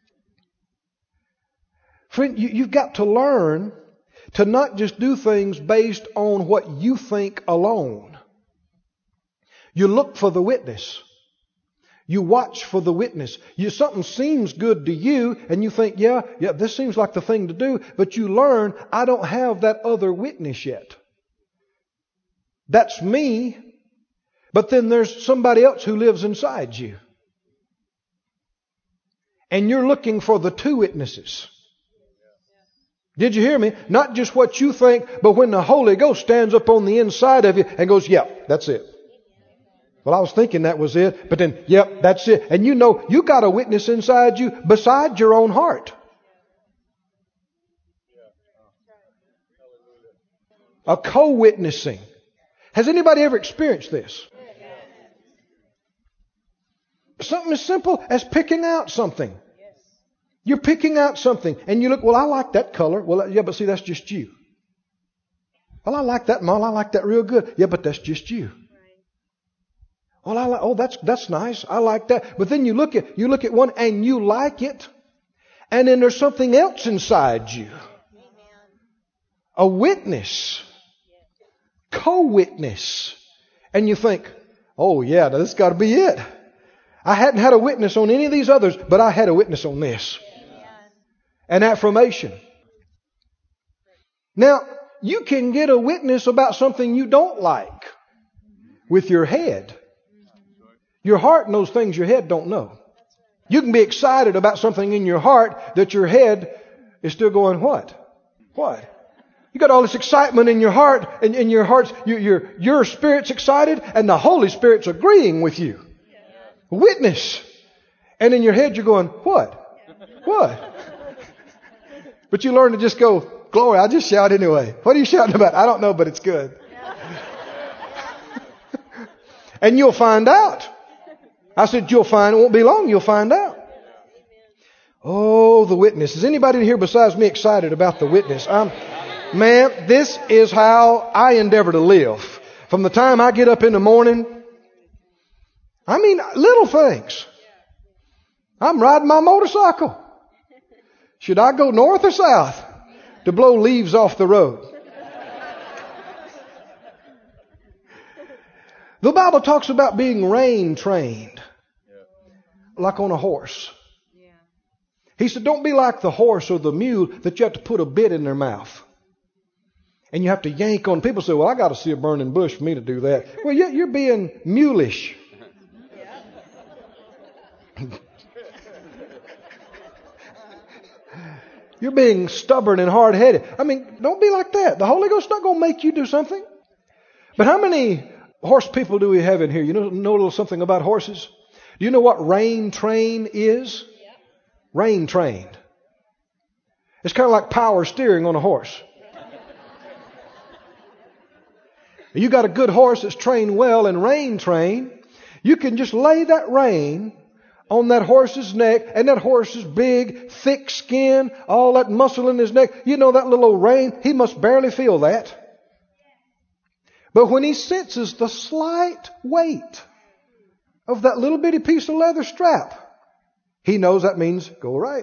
Friend, you've got to learn to not just do things based on what you think alone. You look for the witness. You watch for the witness. Something seems good to you and you think, yeah, this seems like the thing to do. But you learn, I don't have that other witness yet. That's me. But then there's somebody else who lives inside you. And you're looking for the 2 witnesses. Did you hear me? Not just what you think, but when the Holy Ghost stands up on the inside of you and goes, yep, that's it. Well, I was thinking that was it, but then, yep, that's it. And you know, you got a witness inside you besides your own heart. A co-witnessing. Has anybody ever experienced this? Something as simple as picking out something. You're picking out something and you look, well, I like that color. Well, yeah, but see, that's just you. Well, I like that model. I like that real good. Yeah, but that's just you. Well, that's nice. I like that. But then you look at one and you like it. And then there's something else inside you. A witness. Co-witness. And you think, oh yeah, this got to be it. I hadn't had a witness on any of these others, but I had a witness on this. and affirmation. Now, you can get a witness about something you don't like with your head. Your heart knows things your head don't know. You can be excited about something in your heart that your head is still going, what? What? You got all this excitement in your heart, and in your heart's, your spirit's excited, and the Holy Spirit's agreeing with you. Witness. And in your head you're going, what? What? But you learn to just go, glory, I just shout anyway. What are you shouting about? I don't know, but it's good. And you'll find out. I said, you'll find, it won't be long, you'll find out. Oh, the witness. Is anybody here besides me excited about the witness? Man, this is how I endeavor to live. From the time I get up in the morning, I mean, little things. I'm riding my motorcycle. Should I go north or south to blow leaves off the road? The Bible talks about being rein trained, like on a horse. He said, don't be like the horse or the mule that you have to put a bit in their mouth. And you have to yank on. People say, well, I got to see a burning bush for me to do that. Well, you're being mulish. You're being stubborn and hard-headed. I mean, don't be like that. The Holy Ghost's not going to make you do something. But how many horse people do we have in here? You know a little something about horses? Do you know what rein train is? Rein trained. It's kind of like power steering on a horse. You got a good horse that's trained well and rein trained. You can just lay that rein on that horse's neck, and that horse's big, thick skin, all that muscle in his neck. You know that little old rein, he must barely feel that. But when he senses the slight weight of that little bitty piece of leather strap, he knows that means go right.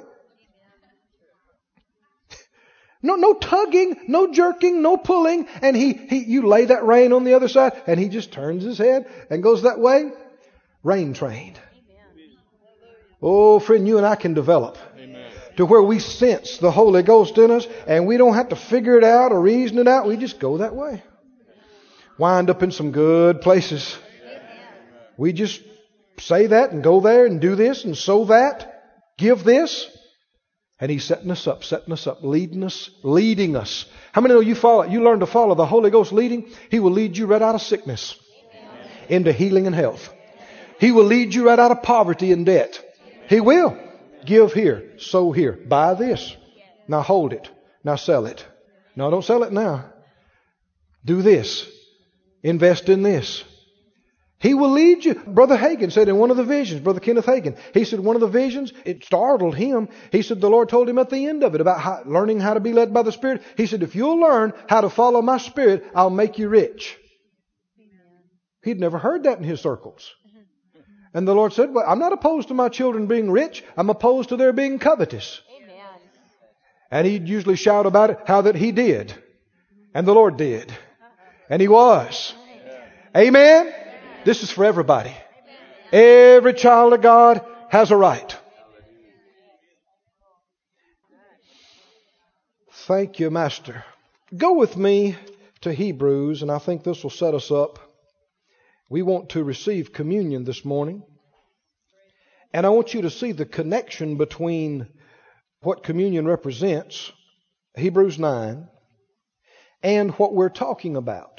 No tugging, no jerking, no pulling. And you lay that rein on the other side and he just turns his head and goes that way. Rein trained. Oh, friend, you and I can develop to where we sense the Holy Ghost in us and we don't have to figure it out or reason it out. We just go that way. Wind up in some good places. We just say that and go there and do this and sow that. Give this. And He's setting us up, leading us. How many know you learn to follow the Holy Ghost leading? He will lead you right out of sickness into healing and health. He will lead you right out of poverty and debt. He will. Give here, sow here, buy this. Now hold it. Now sell it. No, don't sell it now. Do this. Invest in this. He will lead you. Brother Hagin said in one of the visions, Brother Kenneth Hagin, he said one of the visions, it startled him. He said the Lord told him at the end of it about learning how to be led by the Spirit. He said, if you'll learn how to follow my Spirit, I'll make you rich. He'd never heard that in his circles. And the Lord said, well, I'm not opposed to my children being rich. I'm opposed to their being covetous. Amen. And he'd usually shout about it, how that he did. And the Lord did. And he was. Amen. This is for everybody. Every child of God has a right. Thank you, Master. Go with me to Hebrews, and I think this will set us up. We want to receive communion this morning. And I want you to see the connection between what communion represents, Hebrews 9, and what we're talking about.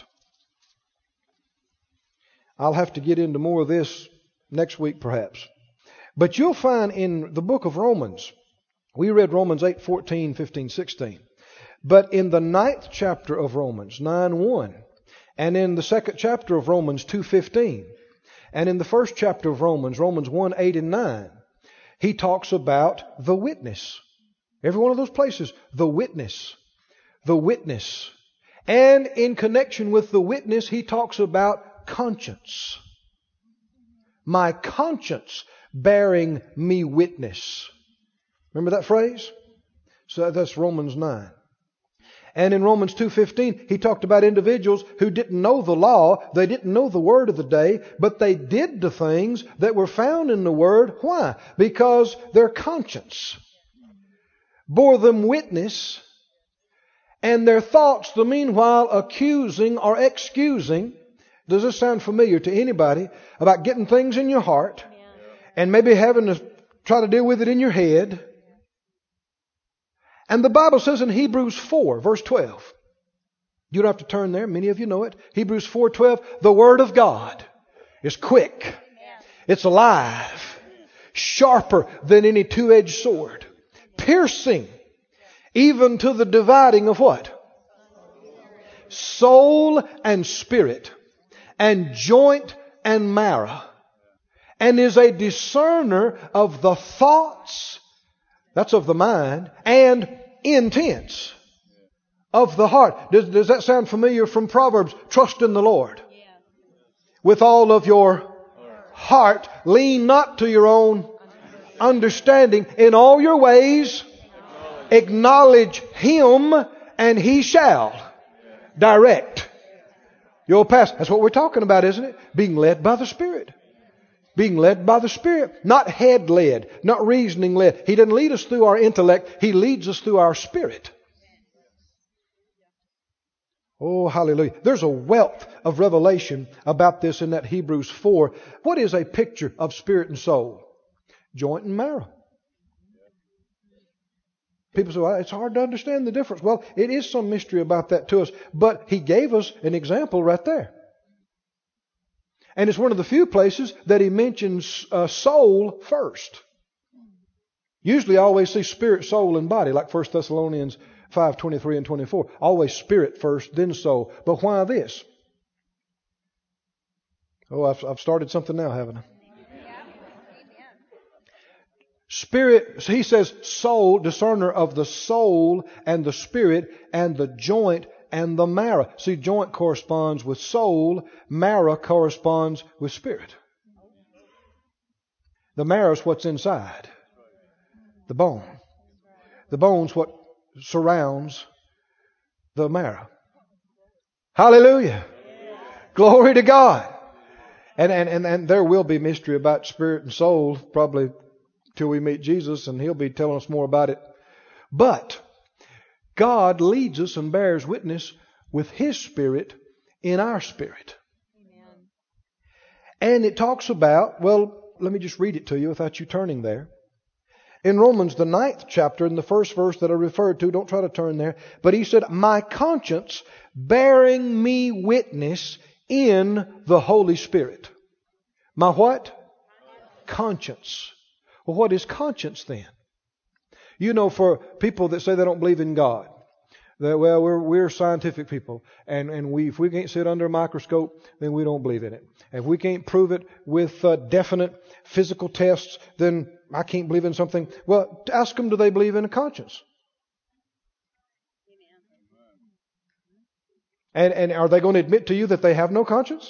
I'll have to get into more of this next week perhaps. But you'll find in the book of Romans, we read Romans 8, 14, 15, 16. But in the 9th chapter of Romans, 9:1, and in the 2nd chapter of Romans 2:15, and in the 1st chapter of Romans, Romans 1, 8 and 9, he talks about the witness. Every one of those places, the witness. The witness. And in connection with the witness, he talks about conscience. My conscience bearing me witness. Remember that phrase? So that's Romans 9. And in Romans 2:15, he talked about individuals who didn't know the law, they didn't know the word of the day, but they did the things that were found in the word. Why? Because their conscience bore them witness, and their thoughts the meanwhile accusing or excusing. Does this sound familiar to anybody about getting things in your heart and maybe having to try to deal with it in your head? And the Bible says in Hebrews 4, verse 12. You don't have to turn there. Many of you know it. Hebrews 4:12. The Word of God is quick. It's alive. Sharper than any two-edged sword. Piercing even to the dividing of what? Soul and spirit. And joint and marrow. And is a discerner of the thoughts, that's of the mind, and intents of the heart. Does that sound familiar from Proverbs? Trust in the Lord. With all of your heart. Lean not to your own understanding. In all your ways, acknowledge Him, and He shall direct your path. That's what we're talking about, isn't it? Being led by the Spirit. Being led by the Spirit. Not head led. Not reasoning led. He doesn't lead us through our intellect. He leads us through our spirit. Oh, hallelujah. There's a wealth of revelation about this in that Hebrews 4. What is a picture of spirit and soul? Joint and marrow. People say, well, it's hard to understand the difference. Well, it is some mystery about that to us. But He gave us an example right there. And it's one of the few places that He mentions soul first. Usually I always see spirit, soul, and body, like 1 Thessalonians 5:23 and 24. Always spirit first, then soul. But why this? Oh, I've started something now, haven't I? Spirit, he says soul, discerner of the soul and the spirit and the joint and the marrow. See, joint corresponds with soul. Marrow corresponds with spirit. The marrow is what's inside. The bone. The bone's what surrounds the marrow. Hallelujah. Glory to God. And there will be mystery about spirit and soul probably till we meet Jesus, and He'll be telling us more about it. But God leads us and bears witness with His Spirit in our spirit. Amen. And it talks about, well, let me just read it to you without you turning there. In Romans, the 9th chapter, in the first verse that I referred to, don't try to turn there, but he said, my conscience bearing me witness in the Holy Spirit. My what? Conscience. Well, what is conscience then? You know, for people that say they don't believe in God, that, well, we're scientific people, and if we can't sit under a microscope, then we don't believe in it. And if we can't prove it with definite physical tests, then I can't believe in something. Well, ask them, do they believe in a conscience? And are they going to admit to you that they have no conscience?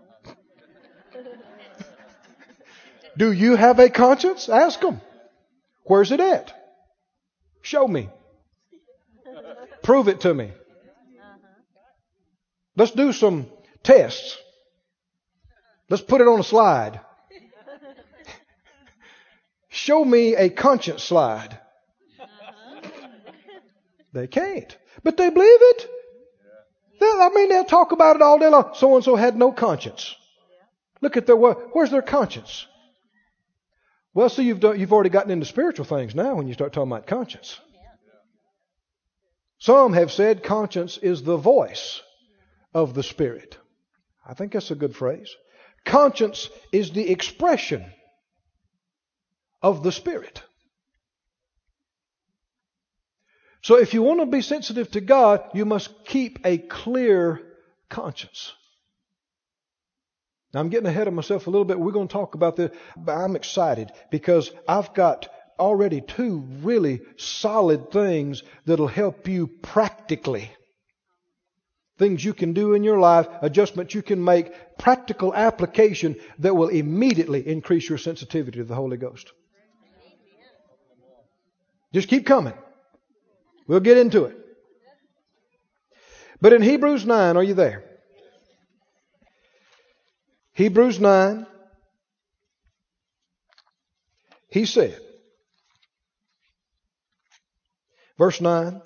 Do you have a conscience? Ask them. Where's it at? Show me. Prove it to me. Let's do some tests. Let's put it on a slide. Show me a conscience slide. They can't. But they believe it. They'll talk about it all day long. So-and-so had no conscience. Look at where's their conscience? Well, see, you've already gotten into spiritual things now when you start talking about conscience. Some have said conscience is the voice of the Spirit. I think that's a good phrase. Conscience is the expression of the Spirit. So if you want to be sensitive to God, you must keep a clear conscience. Now, I'm getting ahead of myself a little bit. We're going to talk about this, but I'm excited because I've got already 2 really solid things that'll help you practically. Things you can do in your life, adjustments you can make, practical application that will immediately increase your sensitivity to the Holy Ghost. Just keep coming. We'll get into it. But in Hebrews 9, are you there? Hebrews 9, he said, Verse 9.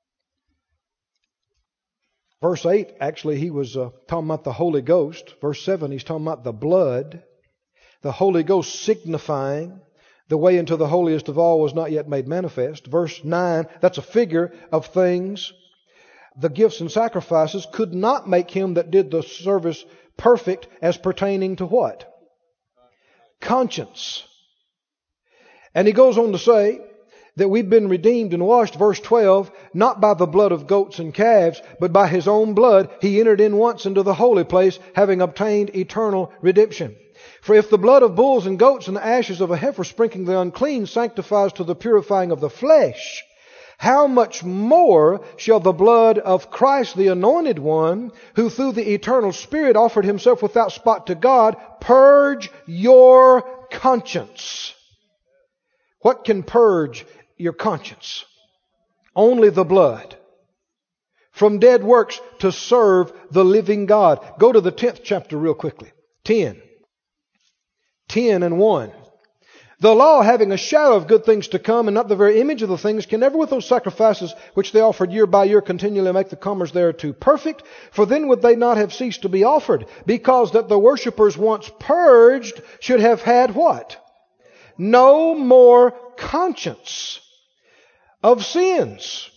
Verse 8, actually, he was talking about the Holy Ghost. Verse 7, he's talking about the blood. The Holy Ghost signifying the way into the holiest of all was not yet made manifest. Verse 9, that's a figure of things. The gifts and sacrifices could not make him that did the service perfect as pertaining to what? Conscience. And he goes on to say that we've been redeemed and washed, verse 12, not by the blood of goats and calves, but by His own blood He entered in once into the holy place, having obtained eternal redemption. For if the blood of bulls and goats and the ashes of a heifer sprinkling the unclean sanctifies to the purifying of the flesh, how much more shall the blood of Christ the Anointed One, who through the eternal Spirit offered Himself without spot to God, purge your conscience? What can purge your conscience? Only the blood. From dead works to serve the living God. Go to the 10th chapter real quickly. 10 and 1. The law, having a shadow of good things to come, and not the very image of the things, can never with those sacrifices which they offered year by year continually make the comers thereto perfect. For then would they not have ceased to be offered, because that the worshippers once purged should have had what? No more conscience of sins.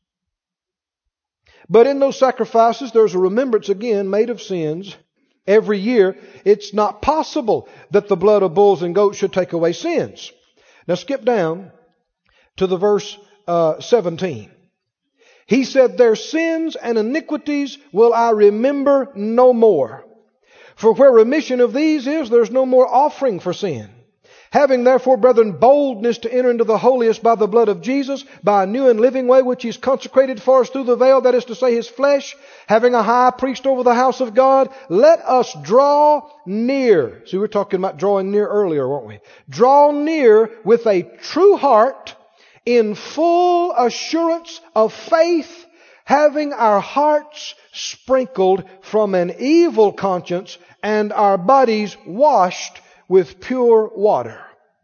But in those sacrifices there's a remembrance again made of sins every year. It's not possible that the blood of bulls and goats should take away sins. Now skip down to the verse 17. He said, their sins and iniquities will I remember no more. For where remission of these is, there's no more offering for sin. Having therefore, brethren, boldness to enter into the holiest by the blood of Jesus, by a new and living way which He's consecrated for us through the veil, that is to say, His flesh, having a high priest over the house of God, let us draw near. See, we were talking about drawing near earlier, weren't we? Draw near with a true heart, in full assurance of faith, having our hearts sprinkled from an evil conscience and our bodies washed with pure water.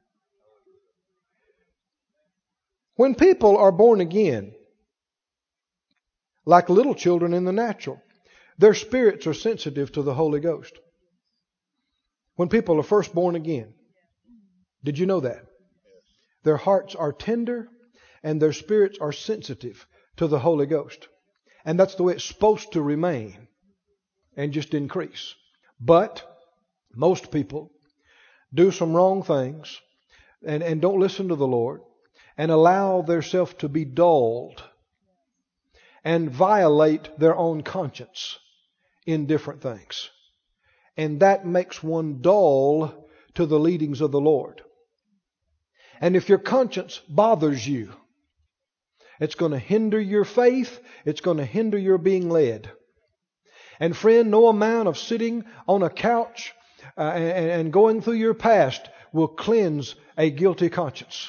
When people are born again, like little children in the natural, their spirits are sensitive to the Holy Ghost. When people are first born again, did you know that? Their hearts are tender and their spirits are sensitive to the Holy Ghost. And that's the way it's supposed to remain and just increase. But most people do some wrong things and don't listen to the Lord and allow theirself to be dulled and violate their own conscience in different things. And that makes one dull to the leadings of the Lord. And if your conscience bothers you, it's going to hinder your faith. It's going to hinder your being led. And friend, no amount of sitting on a couch and going through your past will cleanse a guilty conscience.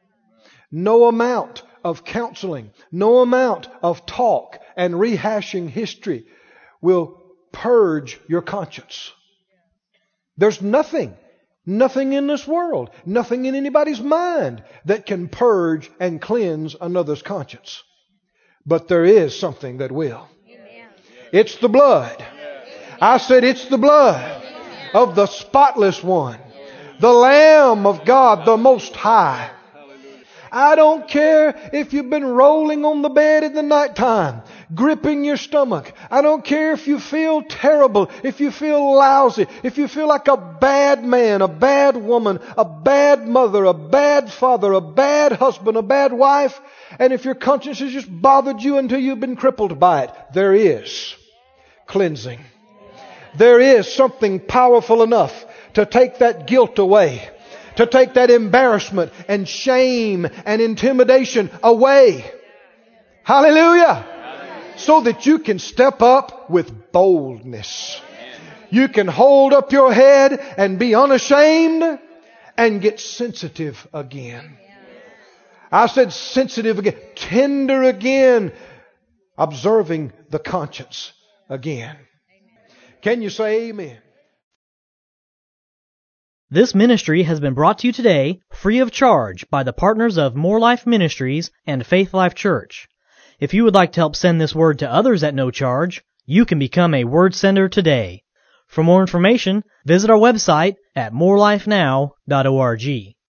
No amount of counseling, no amount of talk and rehashing history will purge your conscience. There's nothing in this world, nothing in anybody's mind that can purge and cleanse another's conscience. But there is something that will. Amen. It's the blood. I said it's the blood of the spotless one, the Lamb of God, the Most High. I don't care if you've been rolling on the bed in the nighttime, gripping your stomach. I don't care if you feel terrible, if you feel lousy, if you feel like a bad man, a bad woman, a bad mother, a bad father, a bad husband, a bad wife, and if your conscience has just bothered you until you've been crippled by it. There is cleansing. There is something powerful enough to take that guilt away, to take that embarrassment and shame and intimidation away. Hallelujah! So that you can step up with boldness. You can hold up your head and be unashamed and get sensitive again. I said sensitive again, tender again, observing the conscience again. Can you say amen? This ministry has been brought to you today free of charge by the partners of More Life Ministries and Faith Life Church. If you would like to help send this word to others at no charge, you can become a word sender today. For more information, visit our website at morelifenow.org.